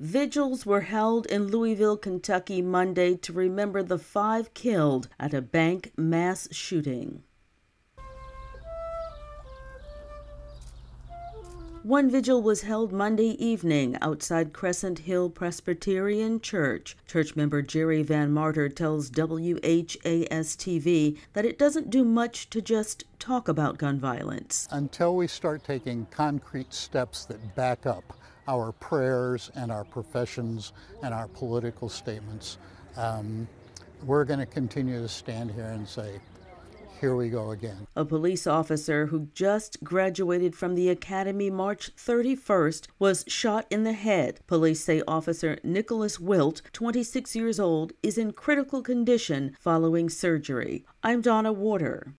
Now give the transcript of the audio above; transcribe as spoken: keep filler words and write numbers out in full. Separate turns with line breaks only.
Vigils were held in Louisville, Kentucky Monday to remember the five killed at a bank mass shooting. One vigil was held Monday evening outside Crescent Hill Presbyterian Church. Church member Jerry Van Martyr tells W H A S T V that it doesn't do much to just talk about gun violence.
Until we start taking concrete steps that back up our prayers and our professions and our political statements, um, we're going to continue to stand here and say, here we go again.
A police officer who just graduated from the academy March thirty-first was shot in the head. Police say Officer Nicholas Wilt, twenty-six years old, is in critical condition following surgery. I'm Donna Warder.